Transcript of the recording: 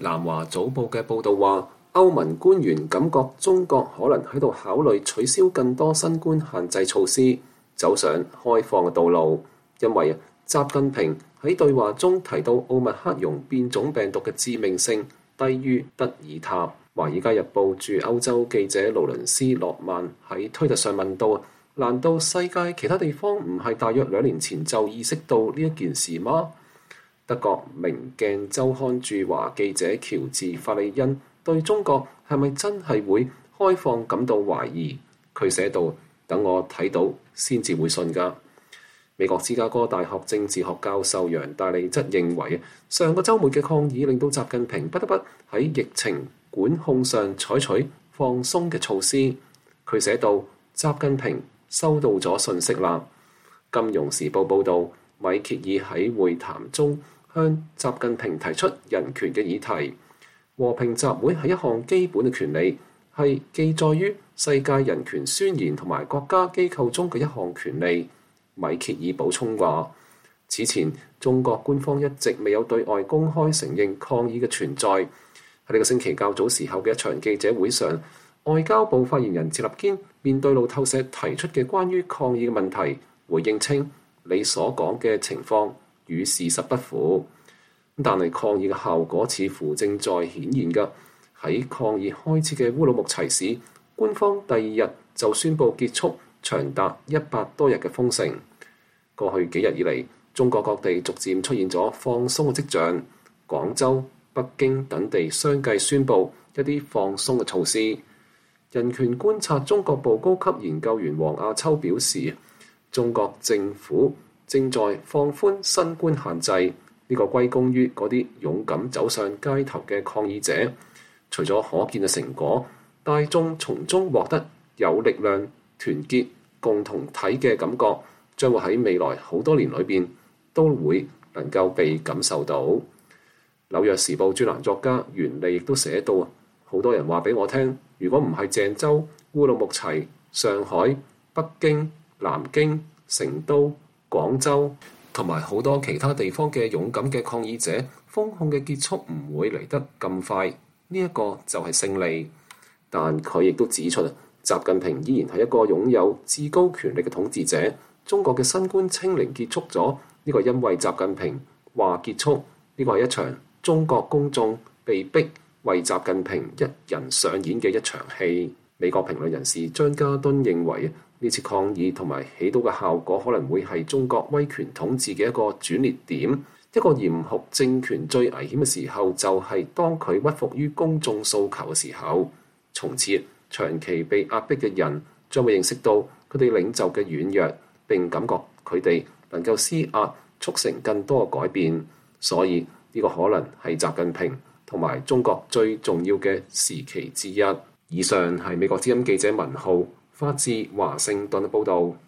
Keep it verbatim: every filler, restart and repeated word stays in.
南華早報嘅報導話，歐盟官員感覺中國可能喺度考慮取消更多新冠限制措施，走上開放嘅道路。因為習近平喺對話中提到奧密克戎變種病毒嘅致命性低於德爾塔。《華爾街日報》駐歐洲記者勞倫斯洛曼喺推特上問道：難道世界其他地方唔係大約兩年前就意識到呢一件事嗎？德國明鏡週刊駐華記者喬治法利恩對中國係咪真係會開放感到懷疑。佢寫道：等我睇到先至會信㗎。美國芝加哥大學政治學教授楊大利則認為，上個週末嘅抗議令到習近平不得不喺疫情管控上採取放鬆嘅措施。佢寫道：習近平收到咗信息啦。金融時報報導，米歇爾喺會談中向習近平提出人權嘅議題。和平集會係一項基本嘅權利，係記載於世界人權宣言同埋國家機構中嘅一項權利。米歇爾補充話，此前中國官方一直未有對外公開承認抗議嘅存在。喺呢個星期較早時候嘅一場記者會上，外交部發言人趙立堅面對路透社提出嘅關於抗議嘅問題，回應稱：你所講嘅情況與事實不符。但係抗議嘅效果似乎正在顯現㗎。喺抗議開始嘅烏魯木齊市，官方第二日就宣布結束長達一百多日嘅封城。過去幾日以嚟，中國各地逐漸出現咗放鬆嘅跡象。廣州、北京等地相繼宣布一啲放鬆嘅措施。人權觀察中國部高級研究員黃亞秋表示，中國政府正在放寬新冠限制，呢個歸功於嗰啲勇敢走上街頭嘅抗議者。除咗可見嘅成果，大眾從中獲得有力量、團結、共同體嘅感覺，將會喺未來好多年裏邊都會能夠被感受到。紐約時報專欄作家袁利亦都寫到，好多人話俾我聽，如果唔係鄭州、烏魯木齊、上海、北京、南京、成都、廣州同埋好多其他地方嘅勇敢嘅抗議者，封控嘅結束唔會嚟得咁快，呢一個就係勝利。但佢亦都指出，習近平依然係一個擁有至高權力嘅統治者。中國嘅新冠清零結束咗，呢個因為習近平話結束，呢個係一場中國公眾被逼為習近平一人上演嘅一場戲。美國評論人士張家敦認為，呢次抗議同埋起到嘅效果可能會係中國威權統治嘅一個轉捩點。一個嚴酷政權最危險嘅時候，就係當佢屈服於公眾訴求嘅時候。從此，長期被壓迫嘅人將會認識到佢哋領袖嘅軟弱，並感覺佢哋能夠施壓促成更多嘅改變。所以呢個可能係習近平同埋中國最重要嘅時期之一。以上係美國之音記者文浩發自華盛頓嘅報導。